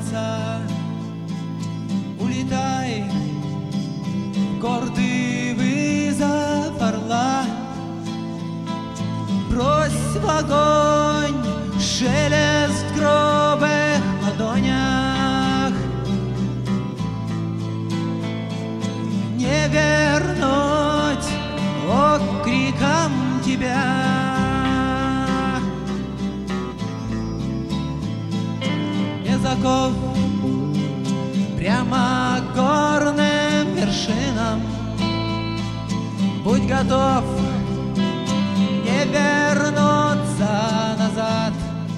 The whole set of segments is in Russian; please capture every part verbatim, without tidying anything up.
солнца. Улетай, гордый вызов орла. Брось в огонь шелест в грубых ладонях. Не вернуть окриком тебя. Без оков прямо к горным вершинам. Будь готов не вернуться назад.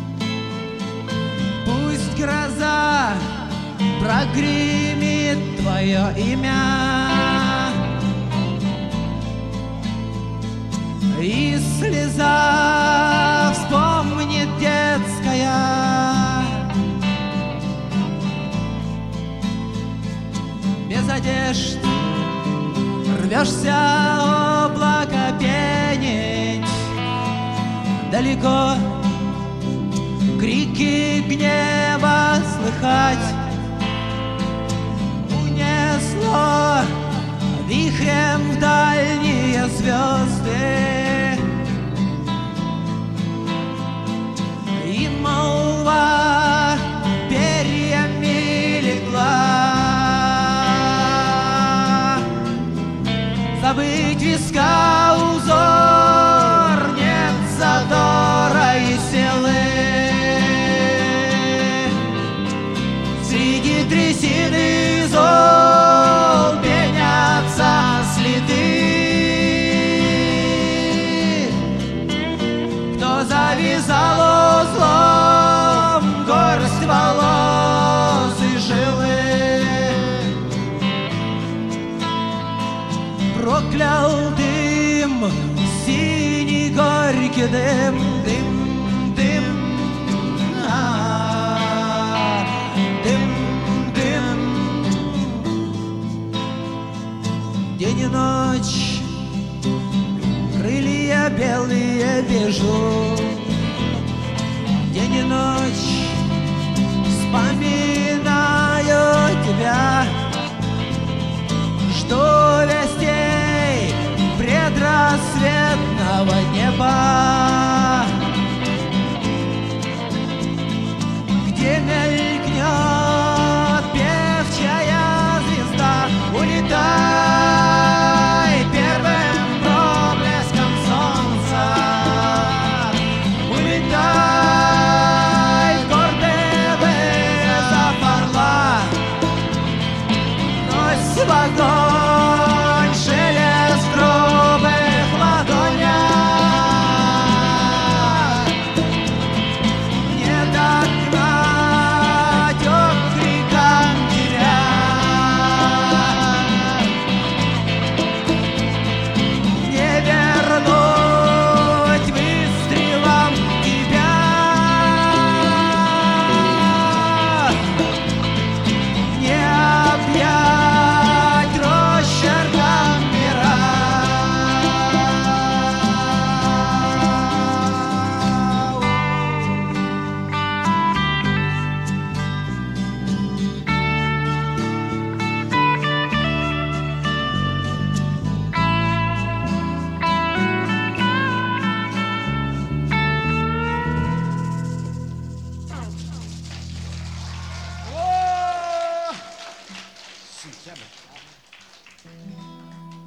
Пусть гроза прогремит твое имя, и слеза вспомнит детская. Без одежд рвешься облако пенить. Далеко крики гнева слыхать. Унесло вихрем в дальние звезды, и молва перьями легла. Забыть виска узор, нет задора и силы. Среди трясины зол пенятся следы. Кто завязал узлом горсть волос и жилы, проклял дым, синий горький дым, дым, дым, а, дым, дым. День и ночь крылья белые вижу. День и ночь вспоминаю тебя. Жду вестей предрассветного неба, где мелькнет певчая звезда. Улетай первым проблеском солнца. Улетай, гордый вызов орла. Брось в огонь шелест в грубых ладонях. Не догнать окриком тебя. Не вернуть выстрелом тебя. Не объять росчерком мира. Сентябрь.